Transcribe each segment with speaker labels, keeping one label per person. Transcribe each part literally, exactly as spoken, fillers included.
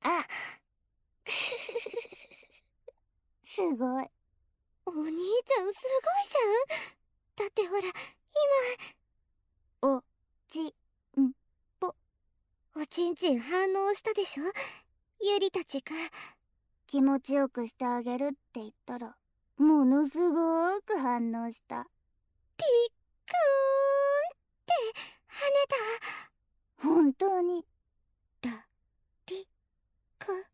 Speaker 1: あすごい。
Speaker 2: お兄ちゃんすごいじゃん。だってほら
Speaker 1: おちんぽ。
Speaker 2: 今おちんちん反応したでしょ。ゆりたちが
Speaker 1: 気持ちよくしてあげるって言ったらものすごーく反応した。
Speaker 2: ピックーンって跳ね
Speaker 1: た。本当に。
Speaker 2: ラリコなん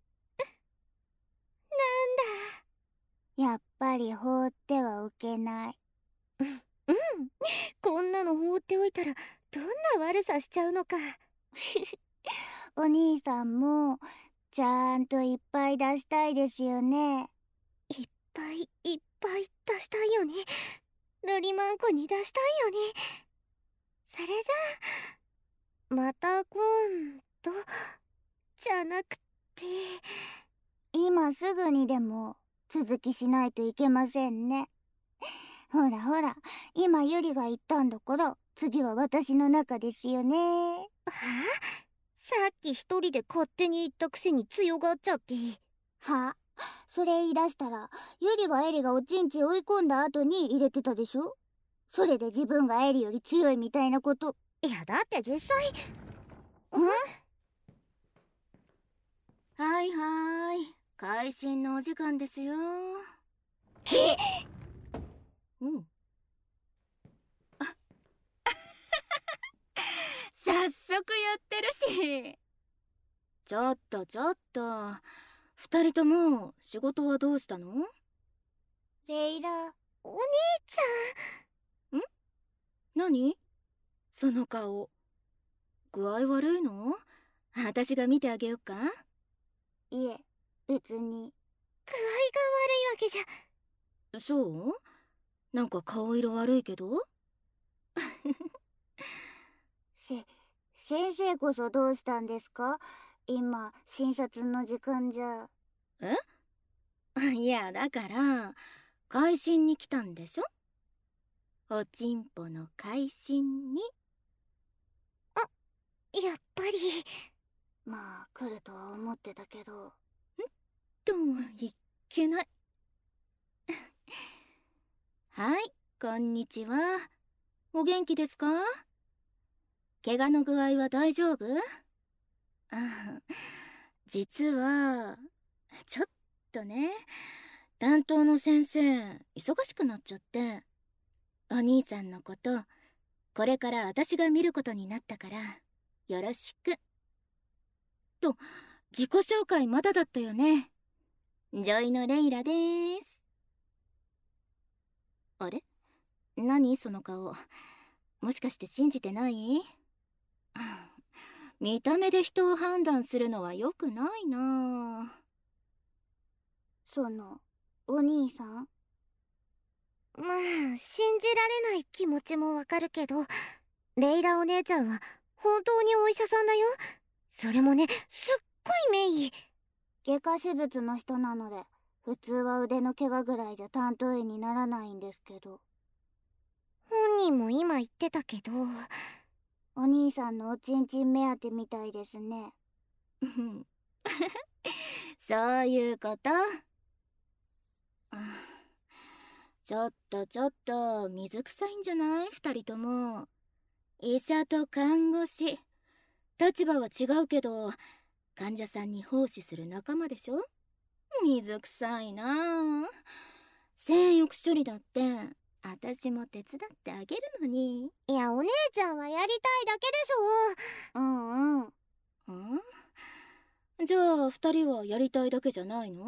Speaker 1: だ。やっぱり放ってはおけない。
Speaker 2: うんうんこんなの放っておいたらどんな悪さしちゃうのか。
Speaker 1: お兄さんもちゃんといっぱい出したいですよね。
Speaker 2: いっぱいいっぱい出したいよね。ロリマンコに出したいよね。それじゃあまた今度じゃなくて
Speaker 1: 今すぐにでも続きしないといけませんね。ほらほら、今ゆりが言ったんだから次は私の中ですよね。
Speaker 2: はあ、さっき一人で勝手に言ったくせに強がっちゃって。
Speaker 1: はそれ言い出したらゆりはエリがおちんち追い込んだ後に入れてたでしょ。それで自分がエリより強いみたいなこと。
Speaker 2: いやだって実際
Speaker 1: ん
Speaker 3: はいはーい、会心のお時間ですよ。
Speaker 1: へっ
Speaker 3: うん。早速やってるし。ちょっとちょっと、二人とも仕事はどうしたの？
Speaker 1: レイラ、
Speaker 2: お姉ちゃん。
Speaker 3: ん？何？その顔。具合悪いの？私が見てあげようか？
Speaker 1: いえ、別に。
Speaker 2: 具合が悪いわけじゃ。
Speaker 3: そう？なんか顔色悪いけど？
Speaker 1: せ、先生こそどうしたんですか？今、診察の時間じゃ。
Speaker 3: え？いや、だから、会心に来たんでしょ？おちんぽの会心に。
Speaker 2: やっぱり。
Speaker 1: まあ、来るとは思ってたけど。
Speaker 3: といけない。はい、こんにちは。お元気ですか？怪我の具合は大丈夫？あ、実はちょっとね、担当の先生忙しくなっちゃって、お兄さんのことこれから私が見ることになったからよろしくと。自己紹介まだだったよね。ジョイのレイラでーす。あれ？何その顔。もしかして信じてない？見た目で人を判断するのは良くないな。
Speaker 1: その、お兄さん？
Speaker 2: まあ信じられない気持ちもわかるけど、レイラお姉ちゃんは本当にお医者さんだよ。それもね、すっごい名医。
Speaker 1: 外科手術の人なので、普通は腕の怪我ぐらいじゃ担当医にならないんですけど。
Speaker 2: 本人も今言ってたけど。
Speaker 1: お兄さんのおちんちん目当てみたいですね。
Speaker 3: そういうこと。ちょっとちょっと水臭いんじゃない？二人とも。医者と看護師、立場は違うけど患者さんに奉仕する仲間でしょ。水臭いなあ。性欲処理だって私も手伝ってあげるのに。
Speaker 2: いやお姉ちゃんはやりたいだけでしょ。
Speaker 1: うんうん。
Speaker 3: ん？じゃあ二人はやりたいだけじゃないの？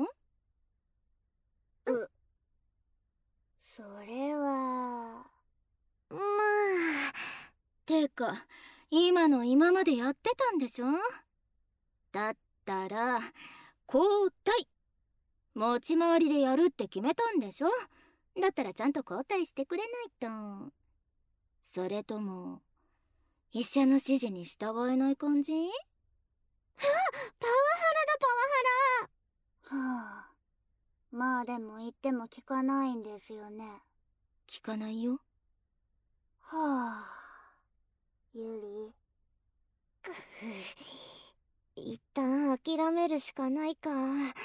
Speaker 1: うそれは
Speaker 2: まあ。
Speaker 3: てか今の今までやってたんでしょ。だったら交代、持ち回りでやるって決めたんでしょ。だったらちゃんと交代してくれないと。それとも医者の指示に従えない感じ？
Speaker 2: あ、パワハラだパワハラ。
Speaker 1: はあ。まあでも言っても聞かないんですよね。
Speaker 3: 聞かないよ。
Speaker 1: はあ。ゆり。
Speaker 2: 一旦諦めるしかないか。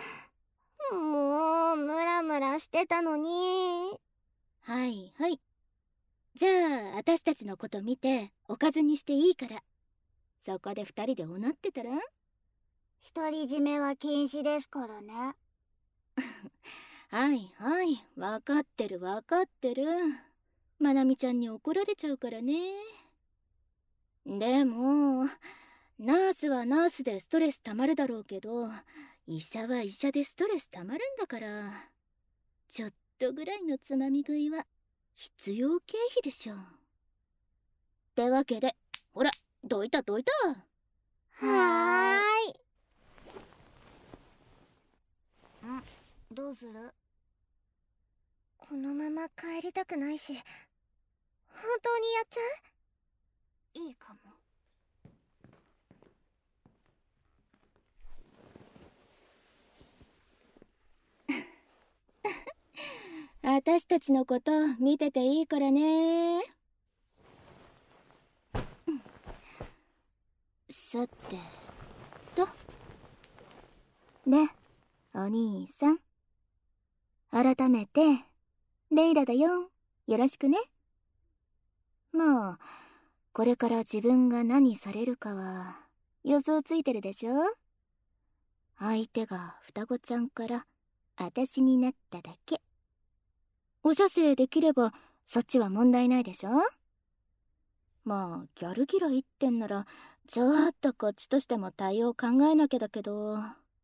Speaker 2: もうムラムラしてたのに。
Speaker 3: はいはい。じゃあ私たちのこと見ておかずにしていいから、そこで二人でおなってたら。
Speaker 1: 独り占めは禁止ですからね。
Speaker 3: はいはい、わかってるわかってる。まなみちゃんに怒られちゃうからね。でもナースはナースでストレスたまるだろうけど、医者は医者でストレスたまるんだから、ちょっとぐらいのつまみ食いは必要経費でしょ。ってわけで、ほらどいたどいた。
Speaker 2: はーい。
Speaker 1: ん、どうする？
Speaker 2: このまま帰りたくないし、本当にやっちゃ
Speaker 1: いいかも。
Speaker 3: 私たちのこと見てていいからね。さてと。で、お兄さん。改めて、レイラだよ。よろしくね。まあ、これから自分が何されるかは予想ついてるでしょ。相手が双子ちゃんから私になっただけ。お射精できればそっちは問題ないでしょ。まあギャル嫌いってんならちょっとこっちとしても対応考えなきゃだけど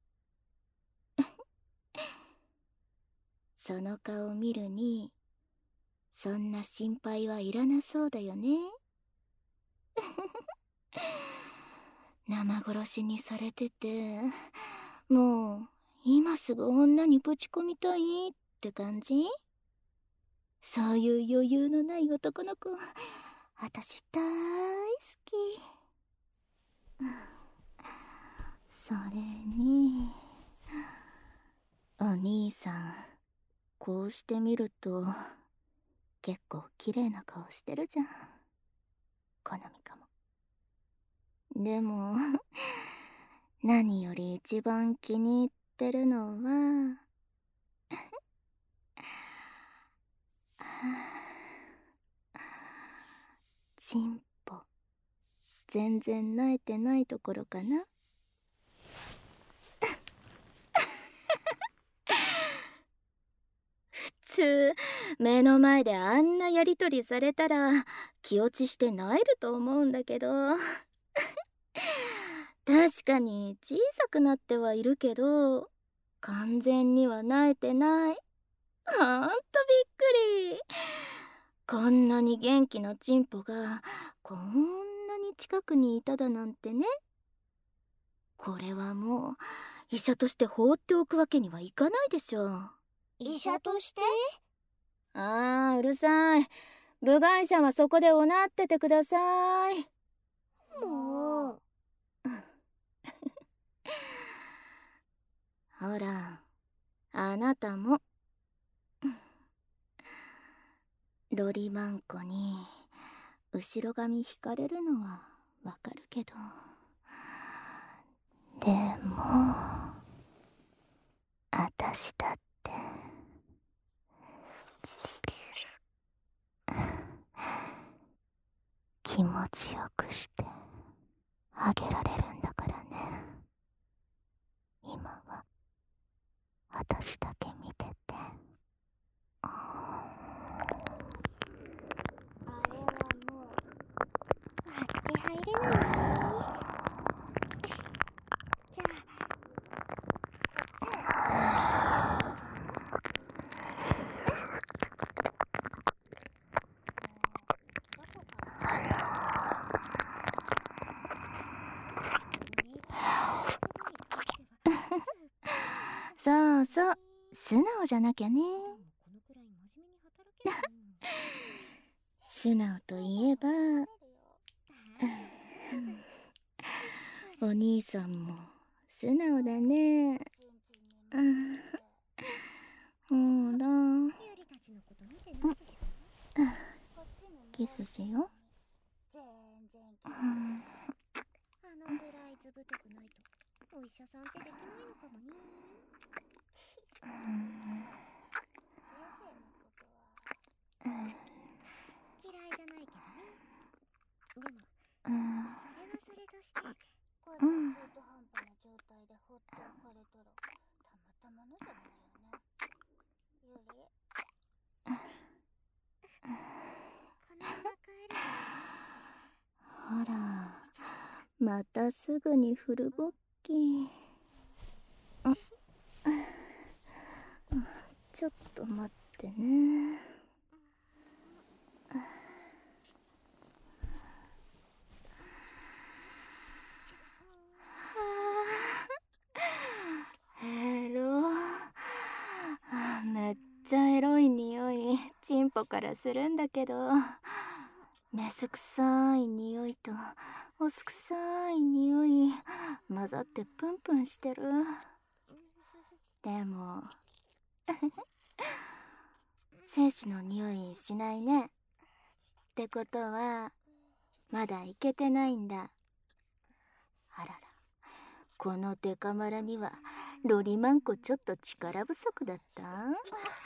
Speaker 3: その顔見るにそんな心配はいらなそうだよね。生殺しにされててもう今すぐ女にぶち込みたいって感じ。そういう余裕のない男の子私大好き。それにお兄さん、こうしてみると結構綺麗な顔してるじゃん。好みかも。でも何より一番気に入ってるのはチンポ全然慣れてないところかな。普通目の前であんなやりとりされたら気落ちして萎えると思うんだけど確かに小さくなってはいるけど完全には萎えてない。ほんとびっくり。こんなに元気なチンポがこんなに近くにいただなんてね。これはもう医者として放っておくわけにはいかないでしょ。
Speaker 1: 医者として？
Speaker 3: あーうるさい。部外者はそこでおなっててください。
Speaker 1: もう
Speaker 3: ほらあなたもロリマンコに後ろ髪引かれるのはわかるけど、でもあたしだって気持ちよくしてあげられるんだからね。今はあたしだけ見てて。
Speaker 1: あれはもう
Speaker 2: 割って入れないね。じゃあ
Speaker 3: そうそう、素直じゃなきゃね。素直といえばお兄さんも素直だね。ほらキスしよう。
Speaker 1: 全然
Speaker 2: あのぐらいずぶとくないとお医者さんってできないのかもね。
Speaker 1: うん、
Speaker 2: 嫌いじゃないけどね。でも、
Speaker 1: うん、
Speaker 2: それはそれとして、
Speaker 1: こんな中途半端な状態で放っておかれたらたまたまのじゃないよね。より
Speaker 2: このまま帰るのも
Speaker 3: ほら、またすぐにフルボッキ。ちょっと待ってね。エロ。めっちゃエロい匂い、チンポからするんだけど、メス臭い匂いとオス臭い匂い混ざってプンプンしてる。でも精子の匂いしないね。ってことはまだいけてないんだ。あらら、このデカマラにはロリマンコちょっと力不足だった？
Speaker 2: もう、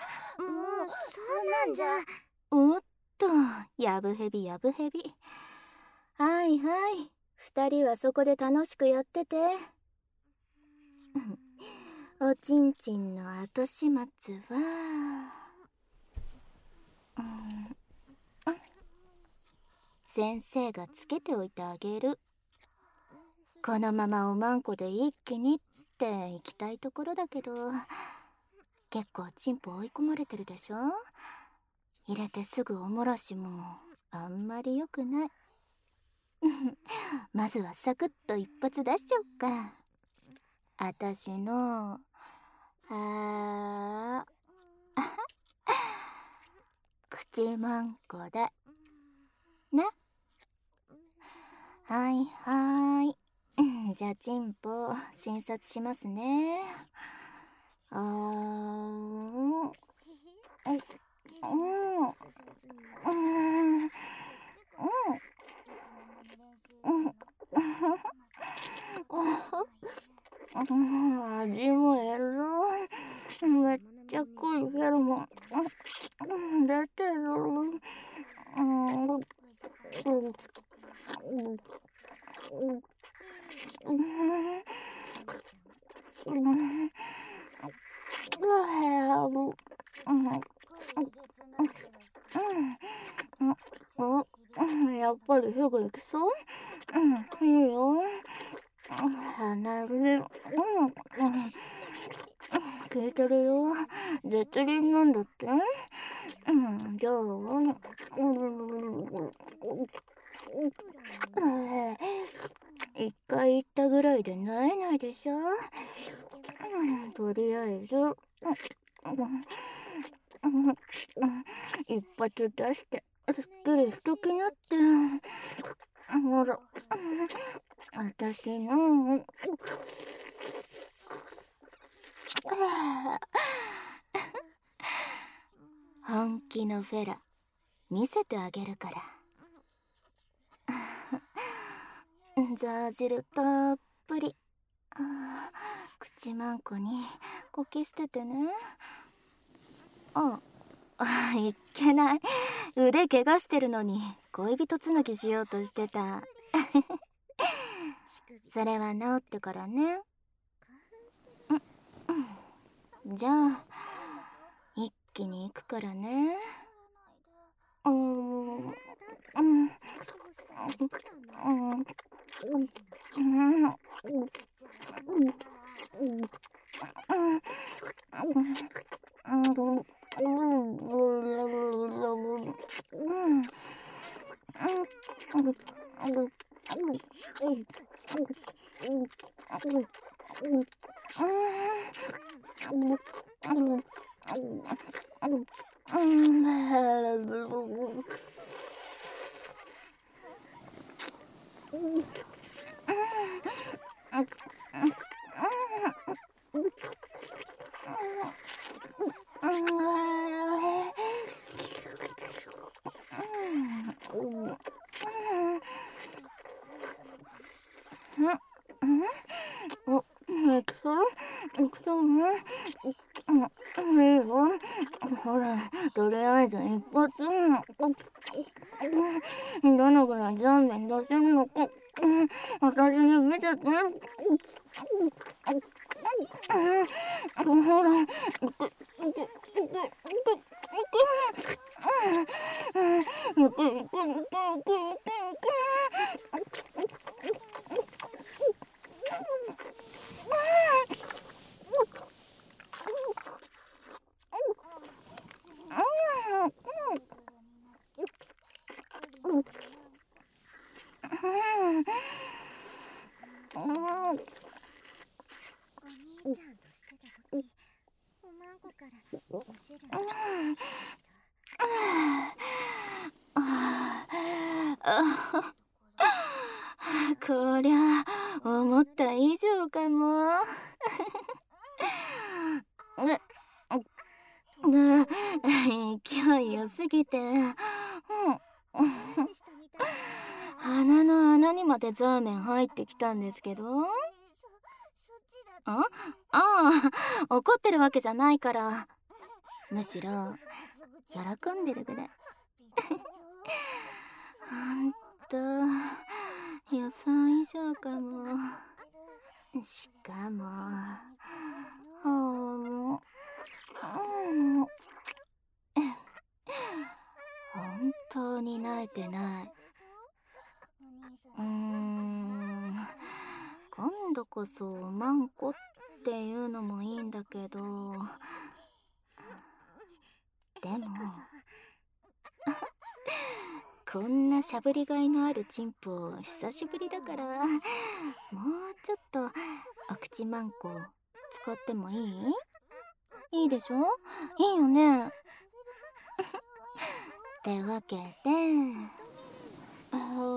Speaker 2: そうなんじゃ。
Speaker 3: おっと、やぶへびやぶへび。はいはい、二人はそこで楽しくやってて。おちんちんの後始末は、うん、先生がつけておいてあげる。このままおまんこで一気にって行きたいところだけど、結構チンポ追い込まれてるでしょ。入れてすぐおもらしもあんまり良くない。まずはサクッと一発出しちゃおっか。あたしのあー口まんこだね。はいはーい。じゃあチンポ診察しますね。あーん、うん、うん、うん、うん、味もエロい。めっちゃ濃いフェロモン出てる。うん、うん、やっぱりすぐ行きそう。うん、いいよ。離れる。うん、聞いてるよ。絶倫なんだって。うん、じゃあ、うん、一回行ったぐらいでなえないでしょ。うん、とりあえず、一発出してすっきりしときなって。ほら、私の本気のフェラ見せてあげるから。ザー汁たっぷり。口まんこにこき捨ててね。ああ、いっけない。腕怪我してるのに恋人つなぎしようとしてた。それは治ってからね。うん、じゃあ一気に行くからね。うーん、うん、うん、うん、
Speaker 2: 行くぞ。行くぞね。いいよ。ほら、とりあえず一発。どのぐらいザーメン出せるのか、私に見せて。ほら、いく、いく、いく、いく、いく、いく、いく、いく、いく、いく。
Speaker 3: こりゃ思った以上かも。勢いよすぎて、鼻の穴にまでザーメン入ってきたんですけど。あああ、怒ってるわけじゃないから、むしろ喜んでるぐらい。ほんと予想以上かも。しかもほん、うん、本当に慣れてない。うーん、今度こそマンコっていうのもいいんだけど、でもこんなしゃぶりがいのあるチンポ久しぶりだから、もうちょっとお口マンコ使ってもいい？いいでしょ？いいよね。ってわけで、あ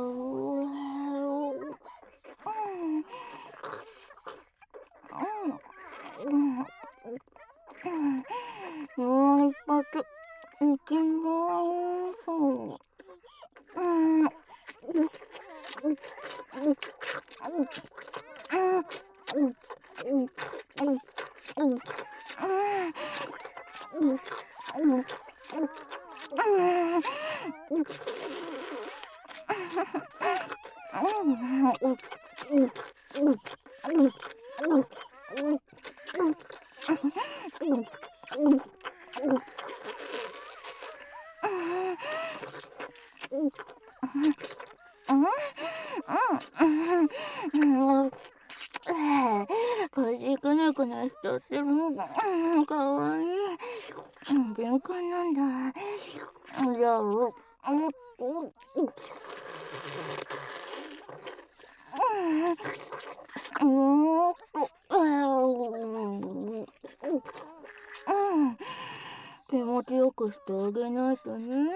Speaker 3: もう一発いきます。うん腰くねくねしちゃってるのがかわいい。敏感なんだ。じゃあ、もっと。もっと。気持ちよくしてあげないとね。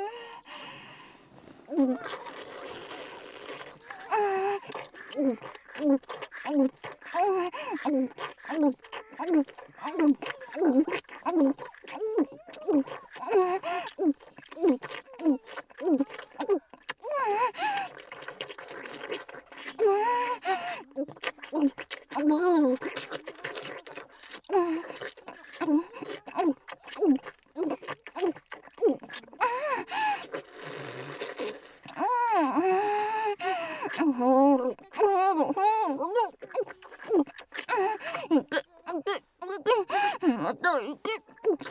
Speaker 3: また行け。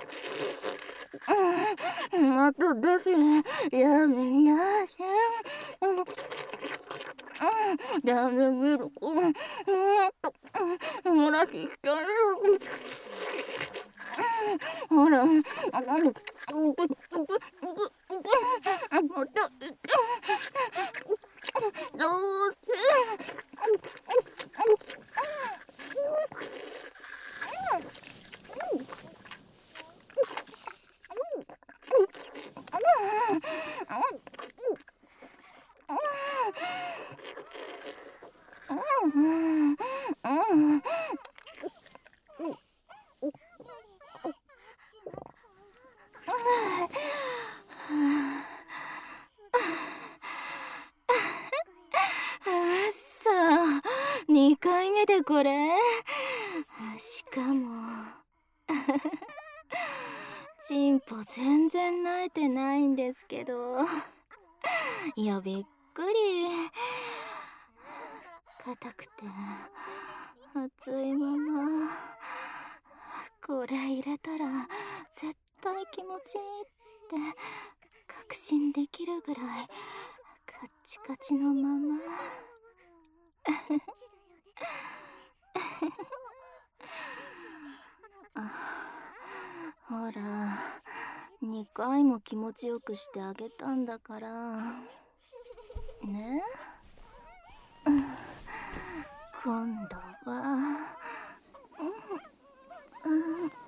Speaker 3: また出せ。やめなさい。ダメミルク。もっと漏らしちゃう。ほら、また行け。どうせ。にかいめでこれしかもチンポ全然泣いてないんですけど。いや、びっくり。硬くて熱いまま。これ入れたら絶対気持ちいいって確信できるぐらいカッチカチのまま。ほら、にかいも気持ちよくしてあげたんだからね。今度はうんうんうん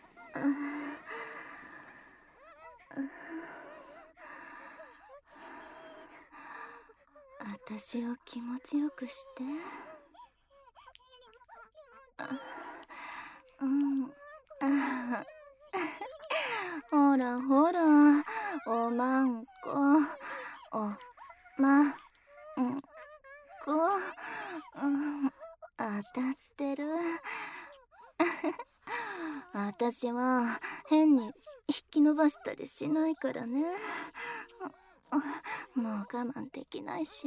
Speaker 3: 私を気持ちよくして。うん、あほらほら、おまんこ、おまんこ、うん、当たってる。私は変に引き伸ばしたりしないからね。もう我慢できないし、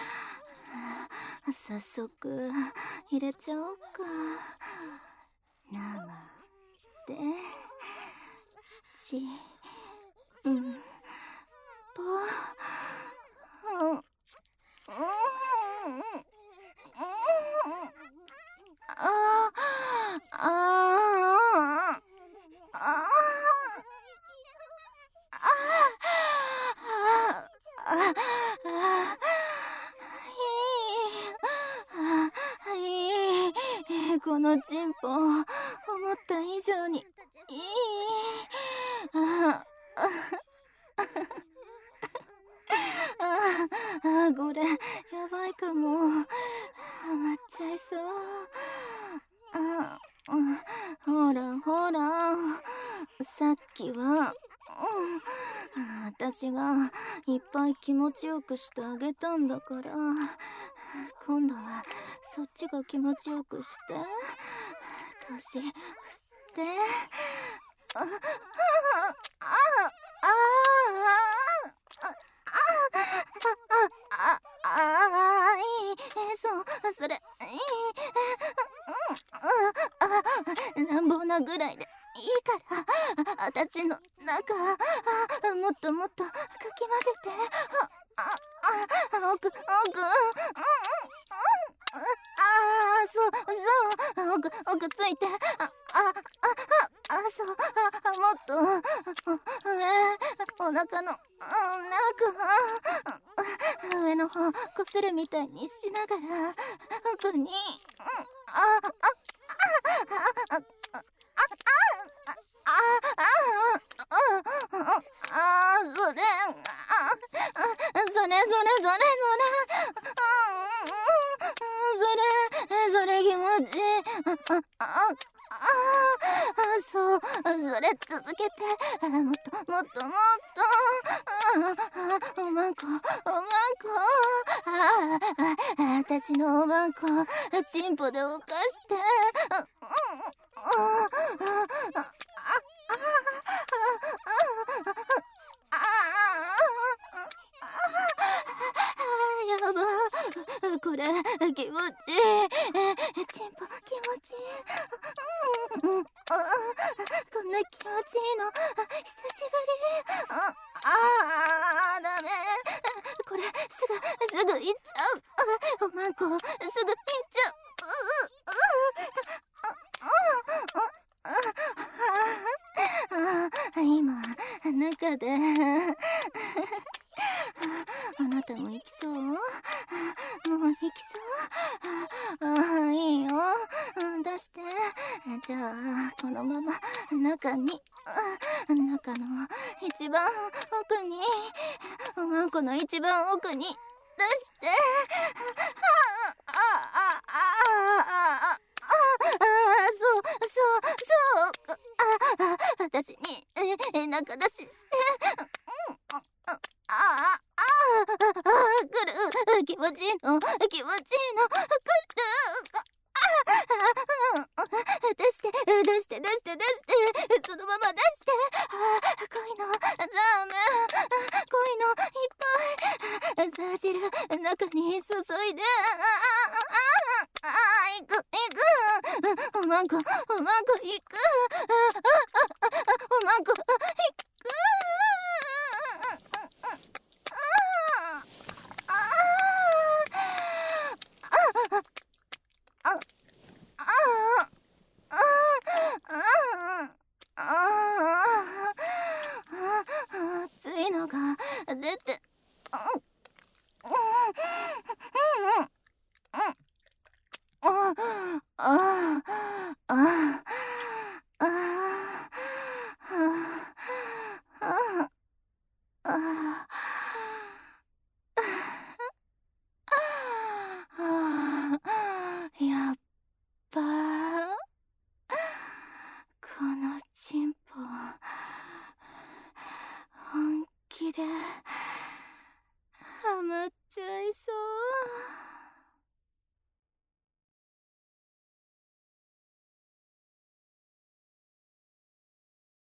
Speaker 3: 早速入れちゃおうか。生でちんぽうんうんあああこのチンポ思った以上にいい。ああ、これやばいかも。ハマっちゃいそう。あほらほら、さっきは、うん、私がいっぱい気持ちよくしてあげたんだから、今度はそっちが気持ちよくして。年吸って。あああああああいい、そうそれいい、乱暴なぐらいでいいから、あたちの中もっともっとかき混ぜて。ああ奥奥ああそうそう奥奥ついて。ああああそう、もっと上、お腹の中上の方こするみたいにしながら奥に。あああああああそれそれそれそれそれそれ気持ちいい。あああそう、それ続けて。もっともっともっと。おまんこおまんこ、ああ私のおまんこチンポでおかして。やば、これ気持ちいい。チンポ気持ちいい。こんな気持ちいいの久しぶり。ああダメ、これすぐすぐ行っちゃう。おまんこすぐ行っちゃう。今中であなたも行きそう？もう行きそう？あいいよ、出して。じゃあこのまま中に、中の一番奥に、おまんこの一番奥に出して。あああああそうそうそう、ああ私にえ中出しして。ああああ来る、気持ちいいの気持ちいいの来る。 おまんこ、おまんこ行く。おまんこ行く。熱いのが出て、やっばこのチンポ本気でハマっちゃいそう。